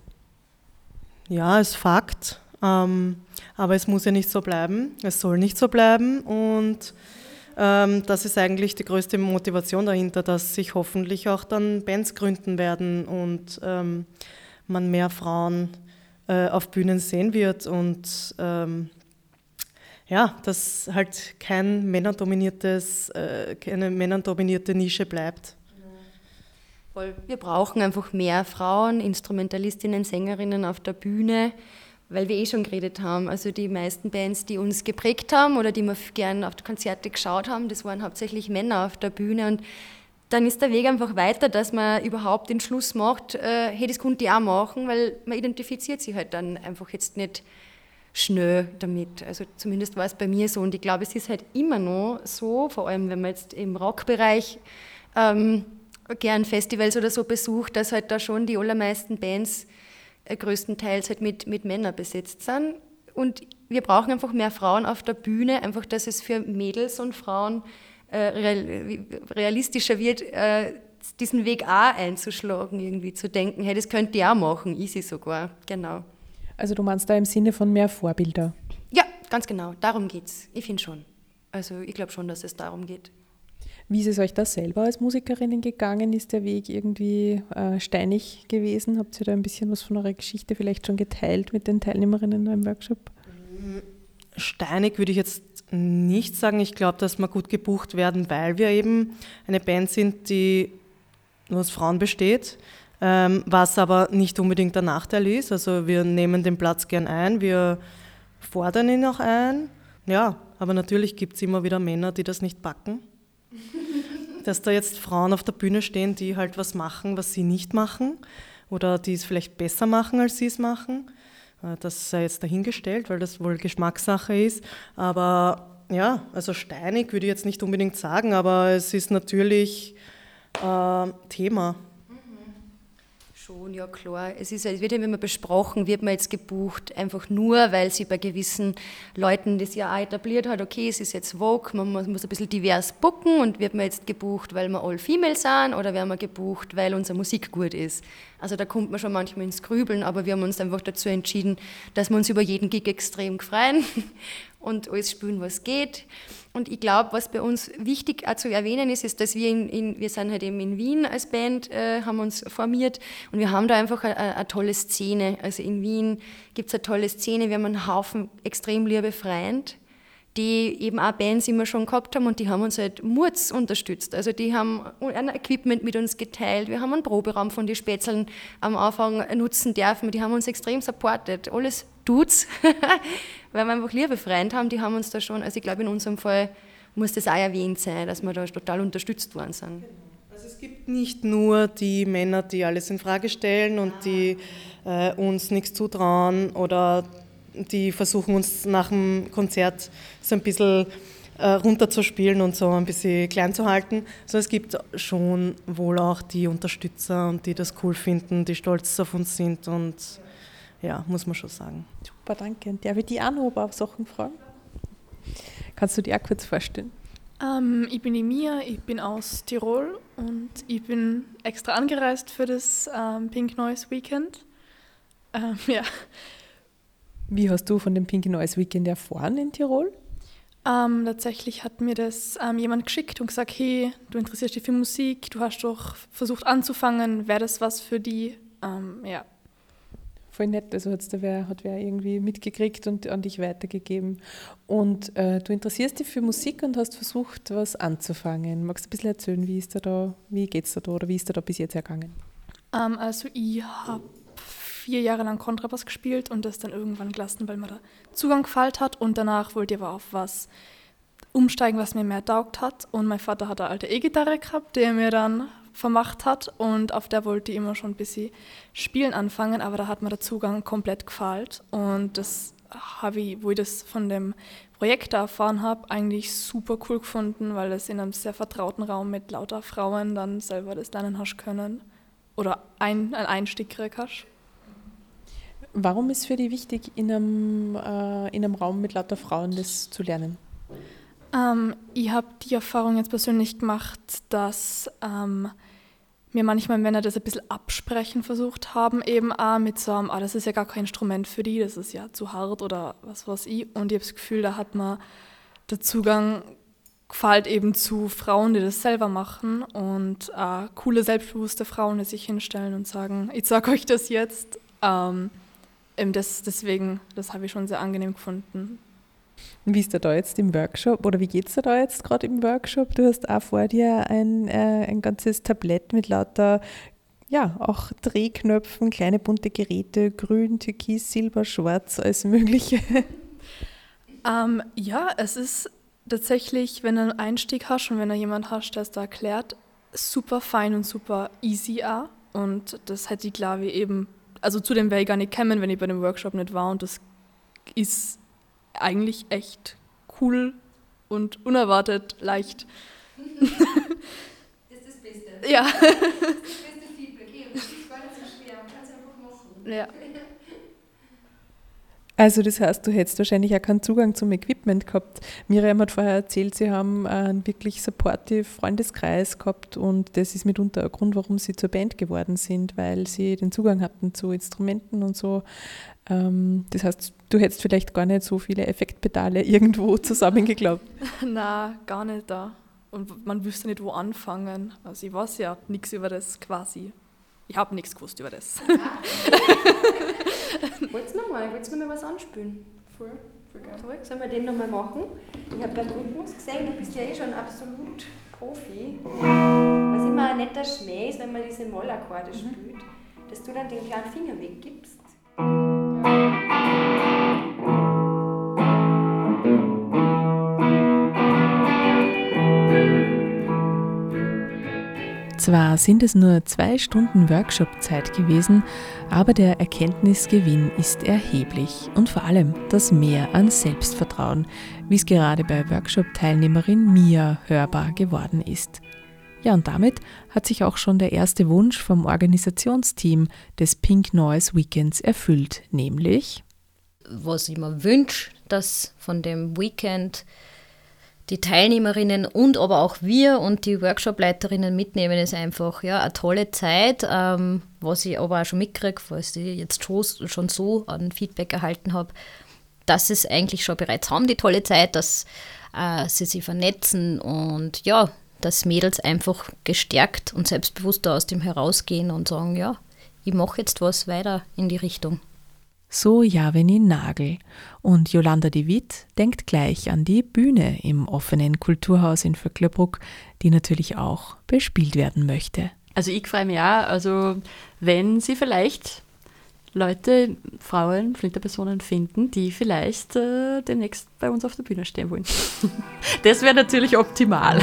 Ja, ist Fakt. Aber es muss ja nicht so bleiben. Es soll nicht so bleiben. Und das ist eigentlich die größte Motivation dahinter, dass sich hoffentlich auch dann Bands gründen werden und man mehr Frauen auf Bühnen sehen wird und dass halt keine männerdominierte Nische bleibt. Voll. Wir brauchen einfach mehr Frauen, Instrumentalistinnen, Sängerinnen auf der Bühne, weil wir schon geredet haben. Also die meisten Bands, die uns geprägt haben oder die wir gern auf die Konzerte geschaut haben, das waren hauptsächlich Männer auf der Bühne. Und dann ist der Weg einfach weiter, dass man überhaupt den Schluss macht, hey, das könnte ich auch machen, weil man identifiziert sich halt dann einfach jetzt nicht schnell damit. Also zumindest war es bei mir so. Und ich glaube, es ist halt immer noch so, vor allem wenn man jetzt im Rockbereich gern Festivals oder so besucht, dass halt da schon die allermeisten Bands größtenteils halt mit Männern besetzt sind. Und wir brauchen einfach mehr Frauen auf der Bühne, einfach, dass es für Mädels und Frauen realistischer wird, diesen Weg auch einzuschlagen, irgendwie zu denken, hey, das könnte ich auch machen, easy sogar, genau. Also du meinst da im Sinne von mehr Vorbilder? Ja, ganz genau, darum geht's. Ich finde schon. Also ich glaube schon, dass es darum geht. Wie ist es euch da selber als Musikerinnen gegangen? Ist der Weg irgendwie steinig gewesen? Habt ihr da ein bisschen was von eurer Geschichte vielleicht schon geteilt mit den Teilnehmerinnen im Workshop? Steinig würde ich jetzt nicht sagen. Ich glaube, dass wir gut gebucht werden, weil wir eben eine Band sind, die nur aus Frauen besteht, was aber nicht unbedingt der Nachteil ist. Also wir nehmen den Platz gern ein, wir fordern ihn auch ein. Ja, aber natürlich gibt es immer wieder Männer, die das nicht packen. Dass da jetzt Frauen auf der Bühne stehen, die halt was machen, was sie nicht machen oder die es vielleicht besser machen, als sie es machen. Das sei jetzt dahingestellt, weil das wohl Geschmackssache ist. Aber ja, also steinig würde ich jetzt nicht unbedingt sagen, aber es ist natürlich Thema. Schon, ja klar. Es wird ja immer besprochen, wird man jetzt gebucht, einfach nur, weil sie bei gewissen Leuten das ja auch etabliert hat, okay, es ist jetzt Vogue, man muss ein bisschen divers booken und wird man jetzt gebucht, weil wir all female sind oder werden wir gebucht, weil unsere Musik gut ist. Also da kommt man schon manchmal ins Grübeln, aber wir haben uns einfach dazu entschieden, dass wir uns über jeden Gig extrem freuen und alles spielen, was geht. Und ich glaube, was bei uns wichtig auch zu erwähnen ist, dass wir sind halt eben in Wien als Band, haben uns formiert und wir haben da einfach eine tolle Szene. Also in Wien gibt es eine tolle Szene, wir haben einen Haufen extrem liebe Freunde, die eben auch Bands immer schon gehabt haben und die haben uns halt Murz unterstützt. Also die haben ein Equipment mit uns geteilt, wir haben einen Proberaum von den Spätzeln am Anfang nutzen dürfen, die haben uns extrem supportet. Alles tut's, weil wir einfach liebe Freunde haben, die haben uns da schon, also ich glaube in unserem Fall muss das auch erwähnt sein, dass wir da total unterstützt worden sind. Also es gibt nicht nur die Männer, die alles in Frage stellen und die uns nichts zutrauen oder die versuchen uns nach dem Konzert so ein bisschen runterzuspielen und so ein bisschen klein zu halten. Also es gibt schon wohl auch die Unterstützer und die das cool finden, die stolz auf uns sind und ja, muss man schon sagen. Super, danke. Und darf ich die auch noch ein paar Sachen fragen? Kannst du dir auch kurz vorstellen? Ich bin die Mia, ich bin aus Tirol und ich bin extra angereist für das Pink Noise Weekend. Ja. Wie hast du von dem Pink Noise Weekend erfahren in Tirol? Tatsächlich hat mir das jemand geschickt und gesagt, hey, du interessierst dich für Musik, du hast doch versucht anzufangen, wäre das was für die? Ja. Voll nett, also hat wer irgendwie mitgekriegt und an dich weitergegeben. Und du interessierst dich für Musik und hast versucht, was anzufangen. Magst du ein bisschen erzählen, wie geht es da oder wie ist da bis jetzt ergangen? Also ich habe 4 Jahre lang Kontrabass gespielt und das dann irgendwann gelassen, weil mir der Zugang gefallen hat und danach wollte ich aber auf was umsteigen, was mir mehr taugt hat und mein Vater hat eine alte E-Gitarre gehabt, die er mir dann vermacht hat und auf der wollte ich immer schon ein bisschen spielen anfangen, aber da hat mir der Zugang komplett gefallen und das habe ich, wo ich das von dem Projekt da erfahren habe, eigentlich super cool gefunden, weil es in einem sehr vertrauten Raum mit lauter Frauen dann selber das lernen hast können oder einen Einstieg gekriegt hast. Warum ist für dich wichtig, in einem Raum mit lauter Frauen das zu lernen? Ich habe die Erfahrung jetzt persönlich gemacht, dass mir manchmal Männer das ein bisschen absprechen versucht haben, eben auch mit so einem, das ist ja gar kein Instrument für die, das ist ja zu hart oder was weiß ich. Und ich habe das Gefühl, da hat mir der Zugang gefällt eben zu Frauen, die das selber machen und coole, selbstbewusste Frauen, die sich hinstellen und sagen, ich sage euch das jetzt. Deswegen, das habe ich schon sehr angenehm gefunden. Wie ist da jetzt im Workshop oder wie geht es da jetzt gerade im Workshop? Du hast auch vor dir ein ganzes Tablett mit lauter ja, auch Drehknöpfen, kleine bunte Geräte, grün, türkis, silber, schwarz, alles mögliche. Ja, es ist tatsächlich, wenn du einen Einstieg hast und wenn du jemanden hast, der es da erklärt, super fein und super easy auch. Und das hätte ich, glaube ich, eben, also zu dem wäre ich gar nicht gekommen, wenn ich bei dem Workshop nicht war. Und das ist eigentlich echt cool und unerwartet leicht. Das ist das Beste. Ja. Das ist das beste Feedback. Das ist gar nicht so schwer. Man kann es einfach machen. Ja. Also das heißt, du hättest wahrscheinlich auch keinen Zugang zum Equipment gehabt. Miriam hat vorher erzählt, sie haben einen wirklich supportive Freundeskreis gehabt und das ist mitunter ein Grund, warum sie zur Band geworden sind, weil sie den Zugang hatten zu Instrumenten und so. Das heißt, du hättest vielleicht gar nicht so viele Effektpedale irgendwo zusammengeklappt. Na, gar nicht da. Und man wüsste nicht, wo anfangen. Also ich weiß ja nichts über das quasi. Ich habe nichts gewusst über das. Wollt's noch mal was anspielen? Voll gerne. Sollen wir den nochmal machen? Ich habe beim Rhythmus gesehen, du bist ja eh schon absolut Profi. Was immer ein netter Schmäh ist, wenn man diese Mollakkorde spielt, dass du dann den kleinen Finger weggibst. Zwar sind es nur 2 Stunden Workshop-Zeit gewesen, aber der Erkenntnisgewinn ist erheblich und vor allem das Mehr an Selbstvertrauen, wie es gerade bei Workshop-Teilnehmerin Mia hörbar geworden ist. Ja, und damit hat sich auch schon der erste Wunsch vom Organisationsteam des Pink Noise Weekends erfüllt, nämlich: Was ich mir wünsche, dass von dem Weekend die Teilnehmerinnen und aber auch wir und die Workshop-Leiterinnen mitnehmen, ist einfach eine tolle Zeit, was ich aber auch schon mitkriege, was ich jetzt schon so an Feedback erhalten habe, dass sie es eigentlich schon bereits haben, die tolle Zeit, dass sie sich vernetzen und ja, dass Mädels einfach gestärkt und selbstbewusster aus dem herausgehen und sagen, ja, ich mache jetzt was weiter in die Richtung. So Javeni Nagel. Und Jolanda de Witt denkt gleich an die Bühne im offenen Kulturhaus in Vöcklerbruck, die natürlich auch bespielt werden möchte. Also ich freue mich auch, also wenn Sie vielleicht Leute, Frauen, Flinterpersonen finden, die vielleicht demnächst bei uns auf der Bühne stehen wollen. Das wäre natürlich optimal.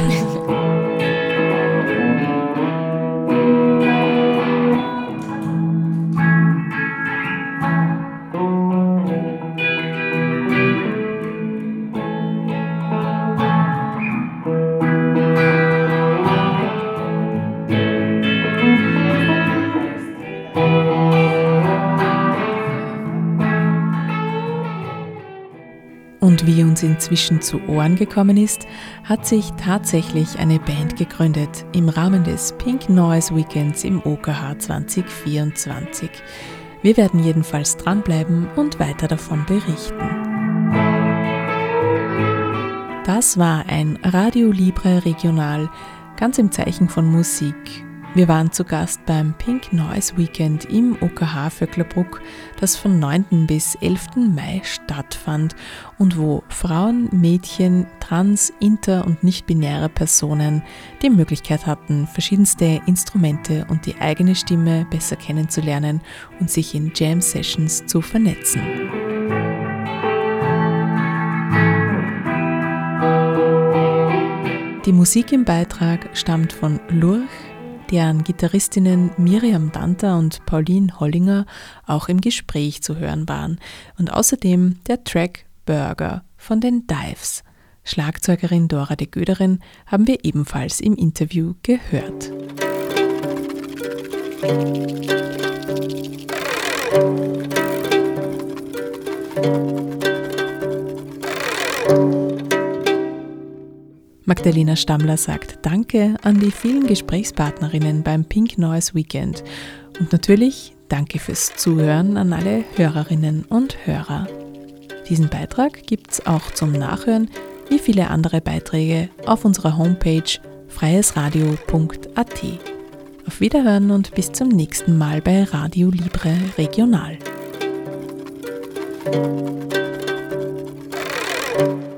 Und wie uns inzwischen zu Ohren gekommen ist, hat sich tatsächlich eine Band gegründet im Rahmen des Pink Noise Weekends im OKH 2024. Wir werden jedenfalls dranbleiben und weiter davon berichten. Das war ein Radio Libre Regional, ganz im Zeichen von Musik. Wir waren zu Gast beim Pink Noise Weekend im OKH Vöcklerbruck, das von 9. bis 11. Mai stattfand und wo Frauen, Mädchen, trans-, inter- und nicht-binäre Personen die Möglichkeit hatten, verschiedenste Instrumente und die eigene Stimme besser kennenzulernen und sich in Jam-Sessions zu vernetzen. Die Musik im Beitrag stammt von Lurch, deren Gitarristinnen Miriam Danter und Pauline Hollinger auch im Gespräch zu hören waren. Und außerdem der Track Burger von den Dives. Schlagzeugerin Dora de Göderin haben wir ebenfalls im Interview gehört. Magdalena Stammler sagt Danke an die vielen Gesprächspartnerinnen beim Pink Noise Weekend und natürlich Danke fürs Zuhören an alle Hörerinnen und Hörer. Diesen Beitrag gibt's auch zum Nachhören, wie viele andere Beiträge, auf unserer Homepage freiesradio.at. Auf Wiederhören und bis zum nächsten Mal bei Radio Libre Regional.